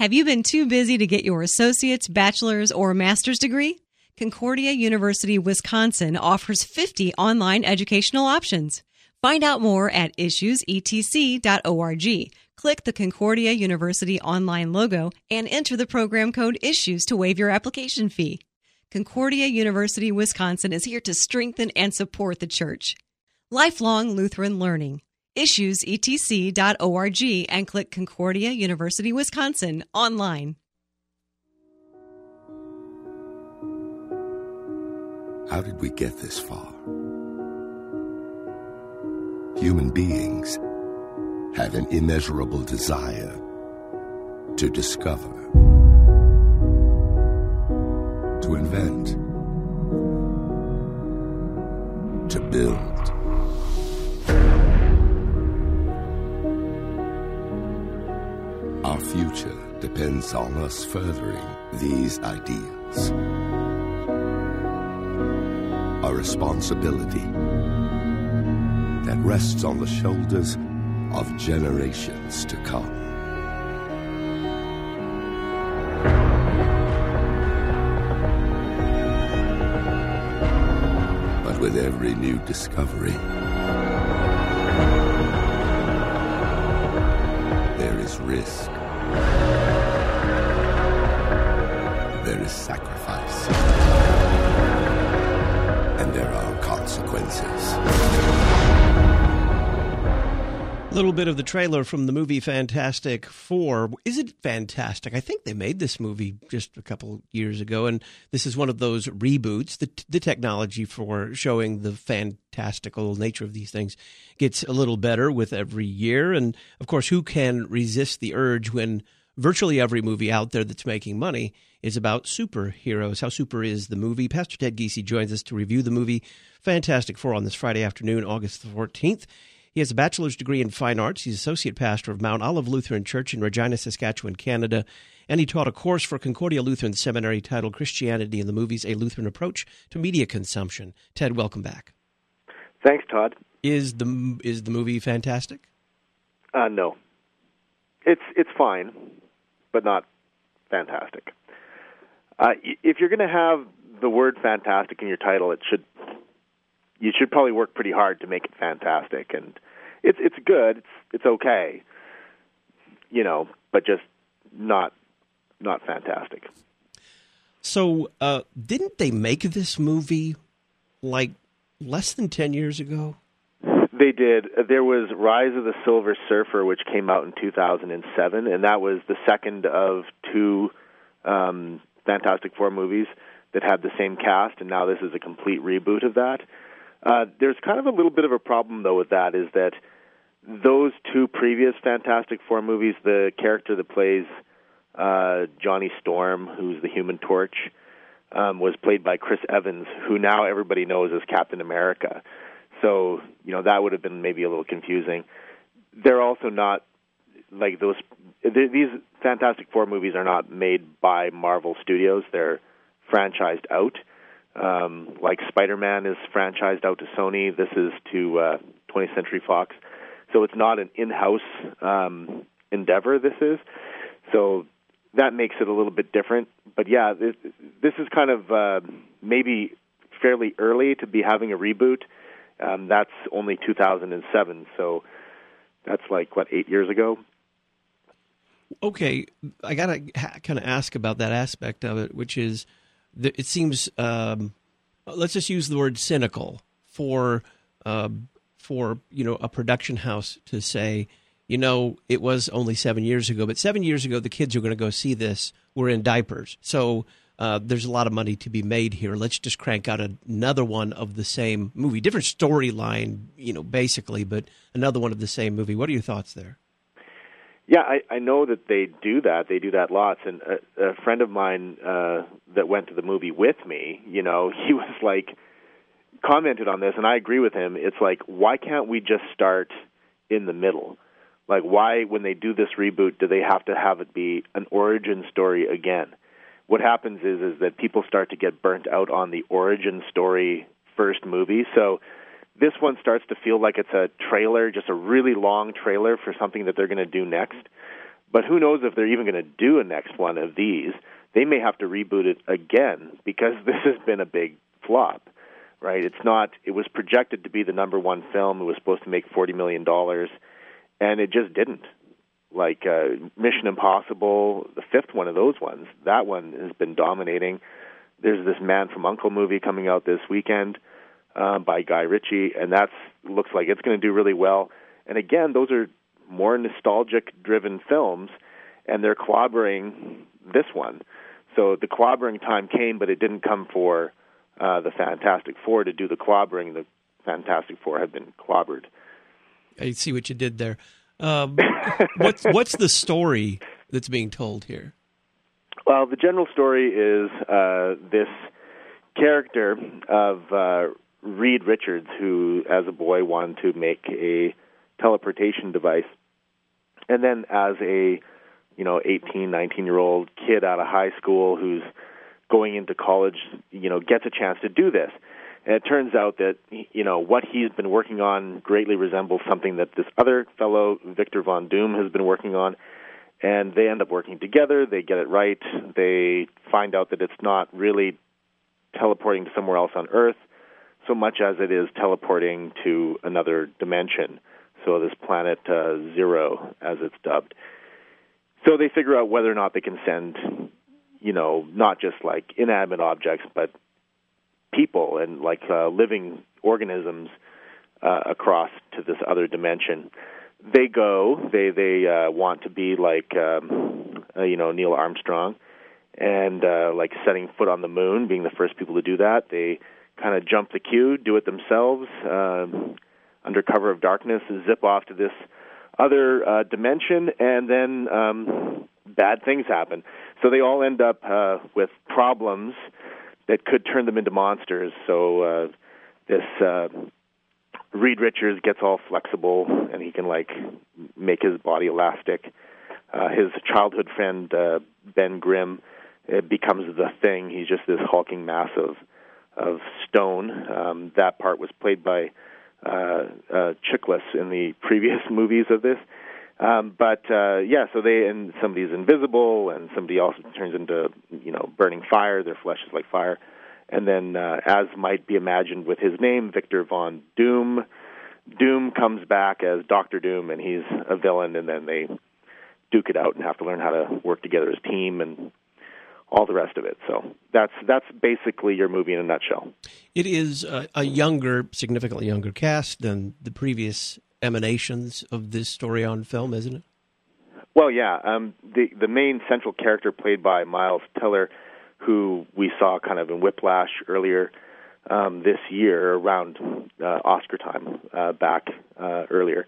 Have you been too busy to get your associate's, bachelor's, or master's degree? Concordia University, Wisconsin offers 50 online educational options. Find out more at issuesetc.org. Click the Concordia University online logo and enter the program code ISSUES to waive your application fee. Concordia University, Wisconsin is here to strengthen and support the church. Lifelong Lutheran Learning. issuesetc.org and click Concordia University, Wisconsin online. How did we get this far? Human beings have an immeasurable desire to discover, to invent, to build. Our future depends on us furthering these ideals. A responsibility that rests on the shoulders of generations to come. But with every new discovery, there is risk. There is sacrifice. And there are consequences. A little bit of the trailer from the movie Fantastic Four. Is it fantastic? I think they made this movie just a couple years ago, and this is one of those reboots. The technology for showing the fantastical nature of these things gets a little better with every year. And, of course, who can resist the urge when virtually every movie out there that's making money is about superheroes? How super is the movie? Pastor Ted Giese joins us to review the movie Fantastic Four on this Friday afternoon, August the 14th. He has a bachelor's degree in fine arts. He's associate pastor of Mount Olive Lutheran Church in Regina, Saskatchewan, Canada. And he taught a course for Concordia Lutheran Seminary titled Christianity in the Movies, A Lutheran Approach to Media Consumption. Ted, welcome back. Thanks, Todd. Is the movie fantastic? No. It's fine, but not fantastic. If you're going to have the word fantastic in your title, you should probably work pretty hard to make it fantastic. And it's good, it's okay, but just not fantastic. So didn't they make this movie like less than 10 years ago? They did. There was Rise of the Silver Surfer, which came out in 2007, and that was the second of two Fantastic Four movies that had the same cast, and now this is a complete reboot of that. There's kind of a little bit of a problem, though, with that, is that those two previous Fantastic Four movies, the character that plays Johnny Storm, who's the Human Torch, was played by Chris Evans, who now everybody knows as Captain America. So, that would have been maybe a little confusing. They're also not, like those, these Fantastic Four movies are not made by Marvel Studios. They're franchised out. Like Spider-Man is franchised out to Sony. This is to 20th Century Fox. So it's not an in-house endeavor, this is. So that makes it a little bit different. But yeah, this is kind of maybe fairly early to be having a reboot. That's only 2007, so that's 8 years ago? Okay, I got to kind of ask about that aspect of it, which is, it seems, let's just use the word cynical for a production house to say, it was only 7 years ago, but 7 years ago the kids who are going to go see this were in diapers. So there's a lot of money to be made here. Let's just crank out another one of the same movie, different storyline, basically, but another one of the same movie. What are your thoughts there? Yeah, I know that they do that. They do that lots. And a friend of mine that went to the movie with me, he was commented on this, and I agree with him. It's why can't we just start in the middle? Why, when they do this reboot, do they have to have it be an origin story again? What happens is that people start to get burnt out on the origin story first movie. So this one starts to feel like it's a trailer, just a really long trailer for something that they're going to do next. But who knows if they're even going to do a next one of these. They may have to reboot it again because this has been a big flop, right? It was projected to be the number one film. It was supposed to make $40 million, and it just didn't. Like Mission Impossible, the fifth one of those ones, that one has been dominating. There's this Man from U.N.C.L.E. movie coming out this weekend by Guy Ritchie, and that looks like it's going to do really well. And again, those are more nostalgic-driven films, and they're clobbering this one. So the clobbering time came, but it didn't come for the Fantastic Four to do the clobbering. The Fantastic Four had been clobbered. I see what you did there. What's the story that's being told here? Well, the general story is this character of Reed Richards, who, as a boy, wanted to make a teleportation device, and then as a 18, 19-year-old kid out of high school who's going into college, gets a chance to do this. And it turns out that, what he's been working on greatly resembles something that this other fellow, Victor Von Doom, has been working on. And they end up working together. They get it right. They find out that it's not really teleporting to somewhere else on Earth so much as it is teleporting to another dimension. So this planet Zero, as it's dubbed. So they figure out whether or not they can send, not just like inanimate objects, but people and like living organisms across to this other dimension. They go. They want to be like Neil Armstrong, and like setting foot on the moon, being the first people to do that. They kind of jump the queue, do it themselves, under cover of darkness, zip off to this other dimension, and then bad things happen. So they all end up with problems that could turn them into monsters. So this Reed Richards gets all flexible, and he can like make his body elastic. His childhood friend Ben Grimm becomes the Thing. He's just this hulking mass of stone. That part was played by Chiklis in the previous movies of this. So somebody's invisible, and somebody else turns into, burning fire. Their flesh is like fire. And then, as might be imagined with his name, Victor Von Doom, Doom comes back as Dr. Doom, and he's a villain, and then they duke it out and have to learn how to work together as a team and all the rest of it. So that's basically your movie in a nutshell. It is a younger, significantly younger cast than the previous emanations of this story on film, isn't it? Well, yeah. The main central character played by Miles Teller, who we saw kind of in Whiplash earlier this year, around Oscar time back earlier.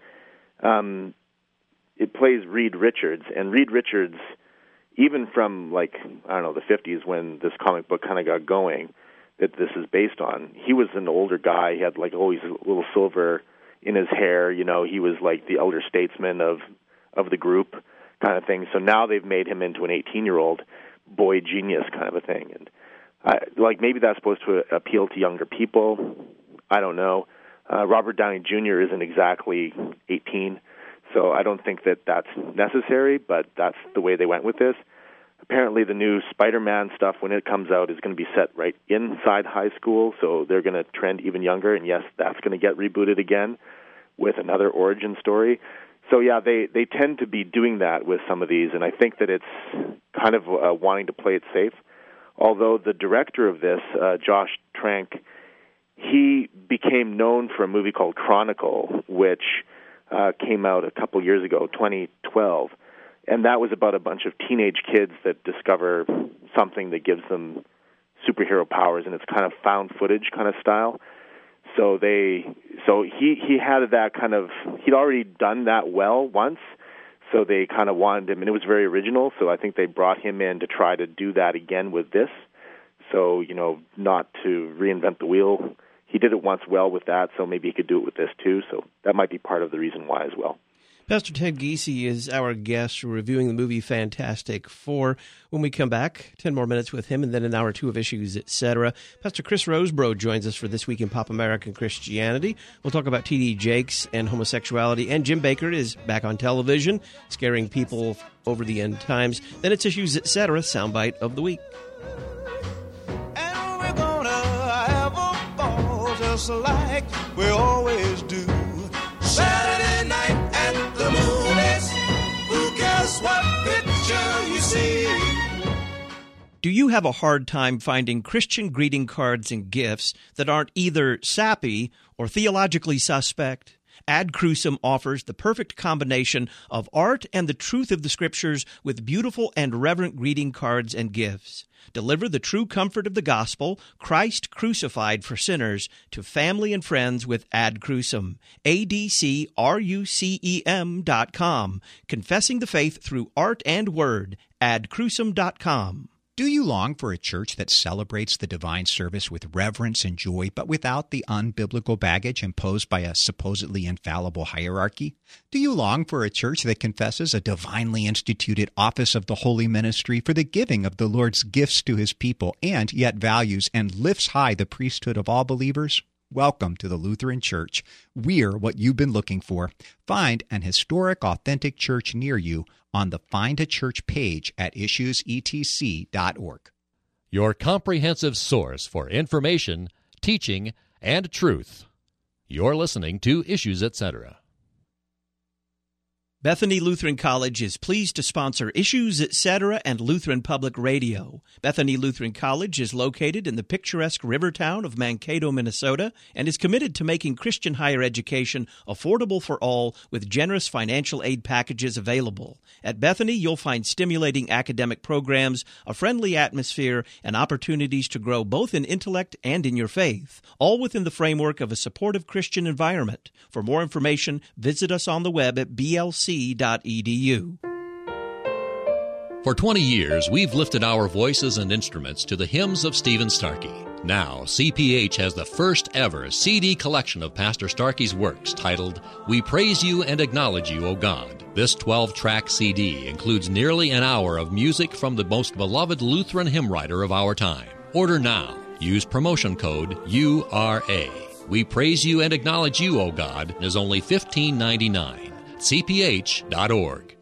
It plays Reed Richards, and Reed Richards, even from the 50s when this comic book kind of got going, that this is based on, he was an older guy. He had always a little silver in his hair. He was like the elder statesman of the group kind of thing. So now they've made him into an 18-year-old boy genius kind of a thing. And maybe that's supposed to appeal to younger people. I don't know. Robert Downey Jr. isn't exactly 18, so I don't think that that's necessary, but that's the way they went with this. Apparently the new Spider-Man stuff, when it comes out, is going to be set right inside high school, so they're going to trend even younger, and yes, that's going to get rebooted again with another origin story. So yeah, they tend to be doing that with some of these, and I think that it's kind of wanting to play it safe. Although the director of this, Josh Trank, he became known for a movie called Chronicle, which came out a couple years ago, 2012. And that was about a bunch of teenage kids that discover something that gives them superhero powers, and it's kind of found footage kind of style. So he had that kind of, he'd already done that well once, so they kind of wanted him, and it was very original, so I think they brought him in to try to do that again with this. So, not to reinvent the wheel. He did it once well with that, so maybe he could do it with this too, so that might be part of the reason why as well. Pastor Ted Giese is our guest. We're reviewing the movie Fantastic Four. When we come back, 10 more minutes with him, and then an hour or two of issues, etc. Pastor Chris Rosebrough joins us for This Week in Pop American Christianity. We'll talk about T.D. Jakes and homosexuality, and Jim Bakker is back on television, scaring people over the end times. Then it's Issues, etc., soundbite of the week. And we're gonna have a ball just like we always do. Saturday night at the movies, who cares what picture you see? Do you have a hard time finding Christian greeting cards and gifts that aren't either sappy or theologically suspect? Ad Crucem offers the perfect combination of art and the truth of the Scriptures with beautiful and reverent greeting cards and gifts. Deliver the true comfort of the gospel, Christ crucified for sinners, to family and friends with Ad Crucem. ADCRUCEM.com. Confessing the faith through art and word. AdCrucem.com. Do you long for a church that celebrates the divine service with reverence and joy, but without the unbiblical baggage imposed by a supposedly infallible hierarchy? Do you long for a church that confesses a divinely instituted office of the holy ministry for the giving of the Lord's gifts to his people, and yet values and lifts high the priesthood of all believers? Welcome to the Lutheran Church. We're what you've been looking for. Find an historic, authentic church near you on the Find a Church page at issuesetc.org. Your comprehensive source for information, teaching, and truth. You're listening to Issues, Etc. Bethany Lutheran College is pleased to sponsor Issues, Etc. and Lutheran Public Radio. Bethany Lutheran College is located in the picturesque river town of Mankato, Minnesota, and is committed to making Christian higher education affordable for all with generous financial aid packages available. At Bethany, you'll find stimulating academic programs, a friendly atmosphere, and opportunities to grow both in intellect and in your faith, all within the framework of a supportive Christian environment. For more information, visit us on the web at blc.edu. For 20 years, we've lifted our voices and instruments to the hymns of Stephen Starkey. Now, CPH has the first ever CD collection of Pastor Starkey's works titled, We Praise You and Acknowledge You, O God. This 12-track CD includes nearly an hour of music from the most beloved Lutheran hymn writer of our time. Order now. Use promotion code URA. We Praise You and Acknowledge You, O God is only $15.99. cph.org.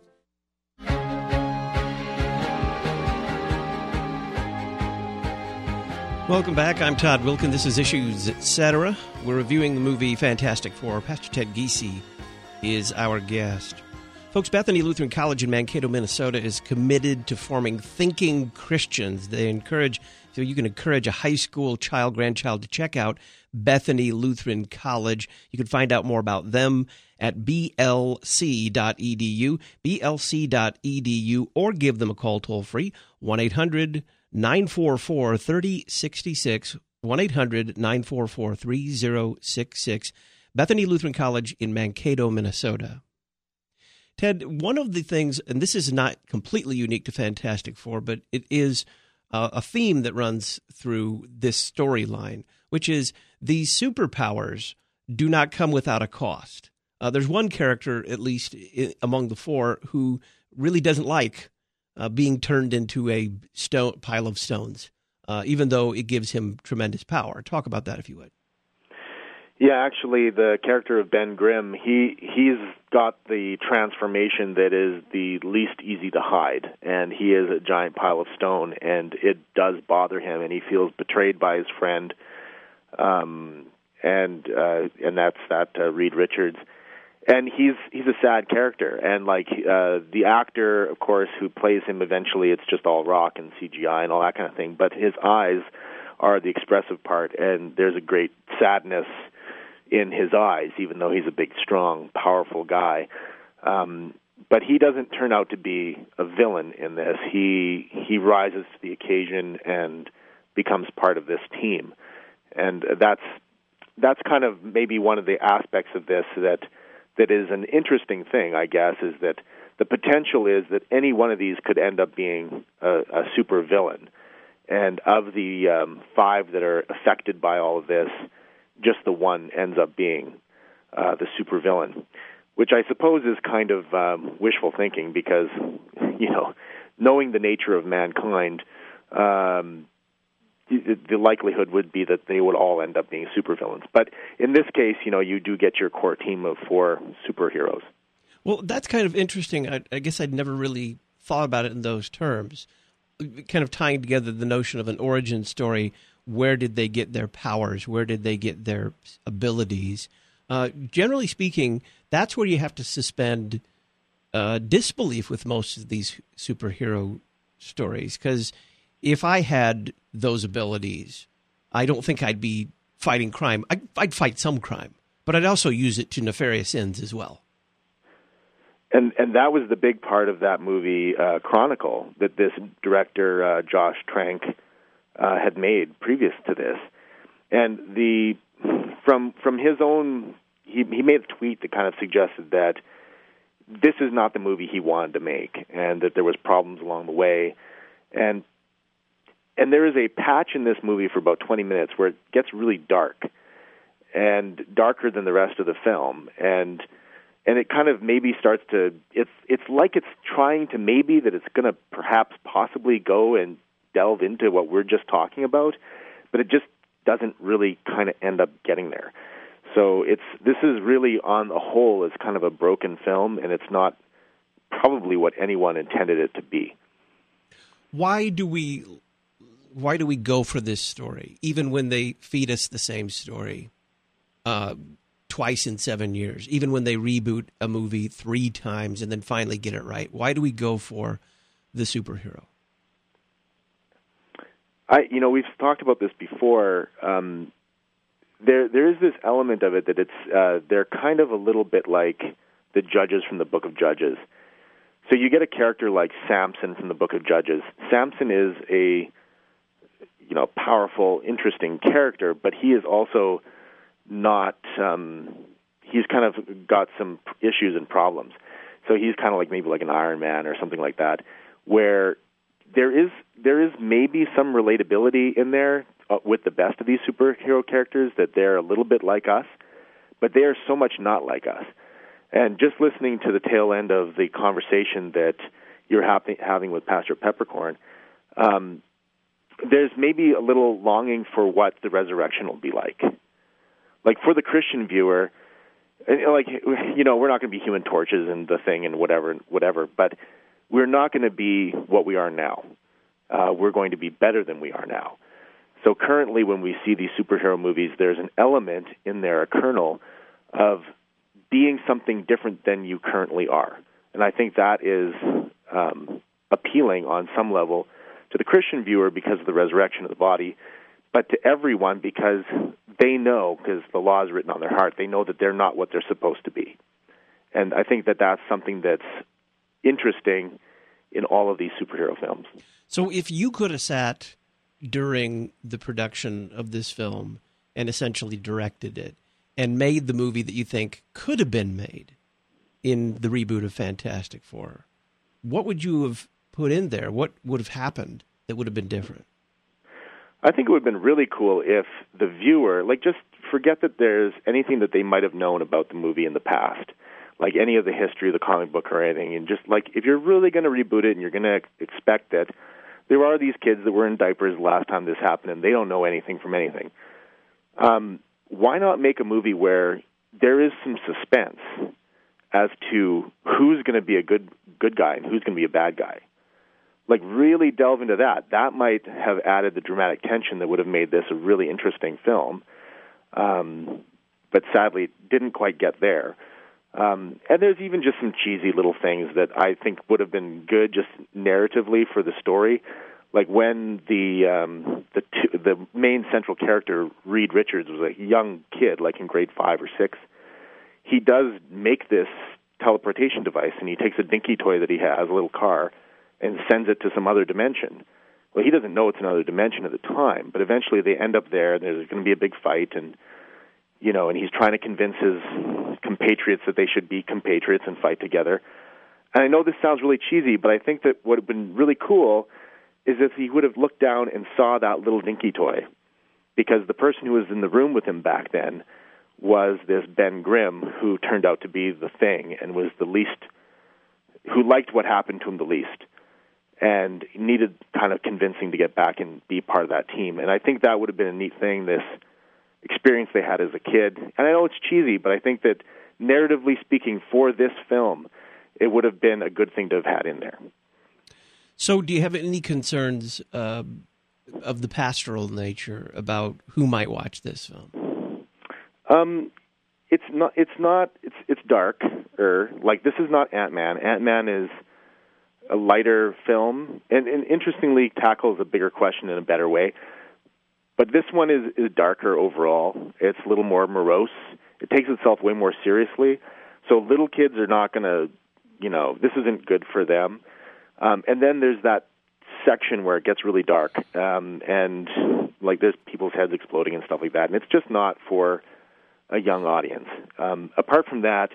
Welcome back. I'm Todd Wilkin. This is Issues, Etc. We're reviewing the movie Fantastic Four. Pastor Ted Giese is our guest. Folks, Bethany Lutheran College in Mankato, Minnesota is committed to forming thinking Christians. They encourage, so you can encourage a high school child, grandchild to check out Bethany Lutheran College. You can find out more about them at blc.edu, blc.edu, or give them a call toll-free, 1-800-944-3066, 1-800-944-3066, Bethany Lutheran College in Mankato, Minnesota. Ted, one of the things, and this is not completely unique to Fantastic Four, but it is a theme that runs through this storyline, which is these superpowers do not come without a cost. There's one character, at least among the four, who really doesn't like being turned into a pile of stones, even though it gives him tremendous power. Talk about that, if you would. Yeah, actually, the character of Ben Grimm, he's got the transformation that is the least easy to hide, and he is a giant pile of stone, and it does bother him, and he feels betrayed by his friend, and that's Reed Richards. And he's a sad character, and like the actor, of course, who plays him eventually, it's just all rock and CGI and all that kind of thing. But his eyes are the expressive part, and there's a great sadness in his eyes, even though he's a big, strong, powerful guy. But he doesn't turn out to be a villain in this. He rises to the occasion and becomes part of this team, and that's kind of maybe one of the aspects of this that is an interesting thing, I guess, is that the potential is that any one of these could end up being a super villain. And of the 5 that are affected by all of this, just the one ends up being the super villain. which I suppose is kind of wishful thinking because, knowing the nature of mankind, the likelihood would be that they would all end up being supervillains. But in this case, you do get your core team of 4 superheroes. Well, that's kind of interesting. I guess I'd never really thought about it in those terms, kind of tying together the notion of an origin story. Where did they get their powers? Where did they get their abilities? Generally speaking, that's where you have to suspend disbelief with most of these superhero stories, because if I had those abilities, I don't think I'd be fighting crime. I'd fight some crime, but I'd also use it to nefarious ends as well. And that was the big part of that movie, Chronicle, that this director, Josh Trank, had made previous to this. And from his own, he made a tweet that kind of suggested that this is not the movie he wanted to make, and that there was problems along the way. And there is a patch in this movie for about 20 minutes where it gets really dark, and darker than the rest of the film. And it kind of maybe starts to, it's like it's trying to maybe that it's going to perhaps possibly go and delve into what we're just talking about, but it just doesn't really kind of end up getting there. So this is really, on the whole, is kind of a broken film, and it's not probably what anyone intended it to be. Why do we go for this story, even when they feed us the same story twice in 7 years, even when they reboot a movie 3 times and then finally get it right? Why do we go for the superhero? We've talked about this before. There is this element of it that they're kind of a little bit like the judges from the Book of Judges. So you get a character like Samson from the Book of Judges. Samson is a powerful, interesting character, but he is also not. He's kind of got some issues and problems. So he's kind of like maybe like an Iron Man or something like that, where there is maybe some relatability in there with the best of these superhero characters, that they're a little bit like us, but they are so much not like us. And just listening to the tail end of the conversation that you're having with Pastor Peppercorn, there's maybe a little longing for what the resurrection will be like. Like for the Christian viewer, we're not going to be Human Torches and the Thing and whatever, but we're not going to be what we are now. We're going to be better than we are now. So currently when we see these superhero movies, there's an element in there, a kernel, of being something different than you currently are. And I think that is appealing on some level to the Christian viewer because of the resurrection of the body, but to everyone because they know, because the law is written on their heart, they know that they're not what they're supposed to be. And I think that that's something that's interesting in all of these superhero films. So if you could have sat during the production of this film and essentially directed it and made the movie that you think could have been made in the reboot of Fantastic Four, what would you have put in there? What would have happened that would have been different? I think it would have been really cool if the viewer, just forget that there's anything that they might have known about the movie in the past, like any of the history of the comic book or anything, and just if you're really going to reboot it and you're going to expect that there are these kids that were in diapers last time this happened and they don't know anything from anything, why not make a movie where there is some suspense as to who's going to be a good guy and who's going to be a bad guy? Really delve into that. That might have added the dramatic tension that would have made this a really interesting film, but sadly didn't quite get there. And there's even just some cheesy little things that I think would have been good just narratively for the story. Like when the main central character, Reed Richards, was a young kid, like in grade 5 or 6, he does make this teleportation device, and he takes a dinky toy that he has, a little car, and sends it to some other dimension. Well, he doesn't know it's another dimension at the time, but eventually they end up there, and there's going to be a big fight, and and he's trying to convince his compatriots that they should be compatriots and fight together. And I know this sounds really cheesy, but I think that what would have been really cool is if he would have looked down and saw that little dinky toy, because the person who was in the room with him back then was this Ben Grimm, who turned out to be the thing and was the least, who liked what happened to him the least, and needed kind of convincing to get back and be part of that team. And I think that would have been a neat thing, this experience they had as a kid. And I know it's cheesy, but I think that narratively speaking, for this film, it would have been a good thing to have had in there. So do you have any concerns of the pastoral nature about who might watch this film? It's darker. Like, this is not Ant-Man. Ant-Man is a lighter film, and interestingly tackles a bigger question in a better way. But this one is darker overall. It's a little more morose. It takes itself way more seriously. So little kids are not going to, this isn't good for them. And then there's that section where it gets really dark, and like there's people's heads exploding and stuff like that. And it's just not for a young audience. Apart from that,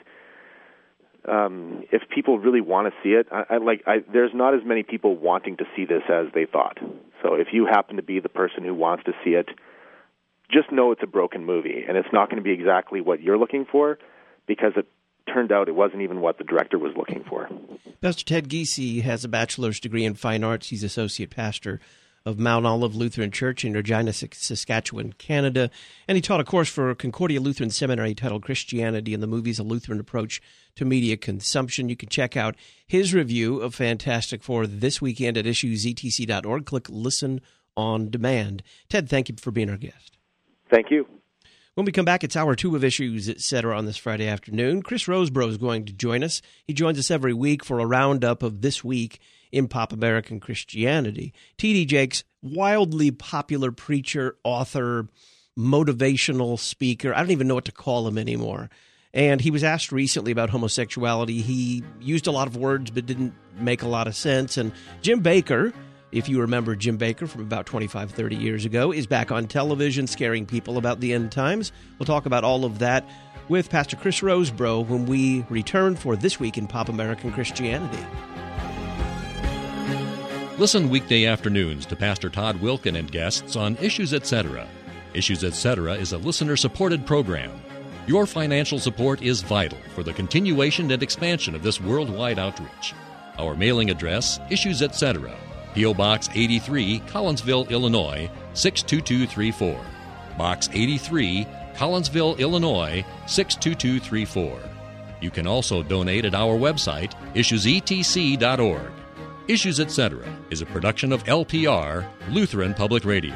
if people really want to see it, there's not as many people wanting to see this as they thought. So if you happen to be the person who wants to see it, just know it's a broken movie, and it's not going to be exactly what you're looking for, because it turned out it wasn't even what the director was looking for. Pastor Ted Giese has a bachelor's degree in fine arts. He's associate pastor of Mount Olive Lutheran Church in Regina, Saskatchewan, Canada. And he taught a course for Concordia Lutheran Seminary titled Christianity and the Movies, a Lutheran Approach to Media Consumption. You can check out his review of Fantastic Four this weekend at issuesetc.org. Click Listen on Demand. Ted, thank you for being our guest. Thank you. When we come back, it's Hour 2 of Issues, Etc. on this Friday afternoon. Chris Rosebrough is going to join us. He joins us every week for a roundup of this week in pop American Christianity. T.D. Jakes, wildly popular preacher, author, motivational speaker. I don't even know what to call him anymore. And he was asked recently about homosexuality. He used a lot of words but didn't make a lot of sense. And Jim Bakker, if you remember Jim Bakker from about 25, 30 years ago, is back on television scaring people about the end times. We'll talk about all of that with Pastor Chris Rosebrough when we return for This Week in Pop American Christianity. Listen weekday afternoons to Pastor Todd Wilken and guests on Issues Etc. Issues Etc. is a listener-supported program. Your financial support is vital for the continuation and expansion of this worldwide outreach. Our mailing address, Issues Etc., P.O. Box 83, Collinsville, Illinois, 62234. Box 83, Collinsville, Illinois, 62234. You can also donate at our website, issuesetc.org. Issues Etc. is a production of LPR, Lutheran Public Radio.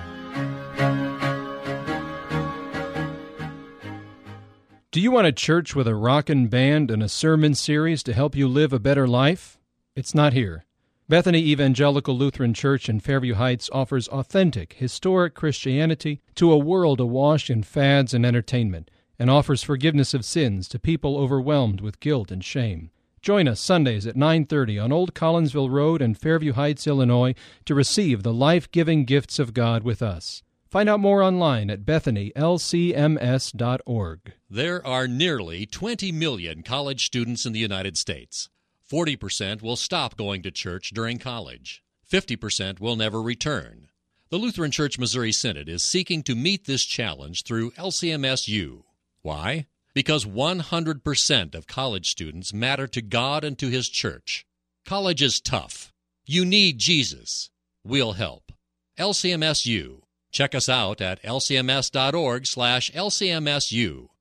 Do you want a church with a rockin' band and a sermon series to help you live a better life? It's not here. Bethany Evangelical Lutheran Church in Fairview Heights offers authentic, historic Christianity to a world awash in fads and entertainment, and offers forgiveness of sins to people overwhelmed with guilt and shame. Join us Sundays at 9:30 on Old Collinsville Road in Fairview Heights, Illinois, to receive the life-giving gifts of God with us. Find out more online at bethanylcms.org. There are nearly 20 million college students in the United States. 40% will stop going to church during college. 50% will never return. The Lutheran Church Missouri Synod is seeking to meet this challenge through LCMSU. Why? Because 100% of college students matter to God and to His church. College is tough. You need Jesus. We'll help. LCMSU. Check us out at lcms.org/LCMSU.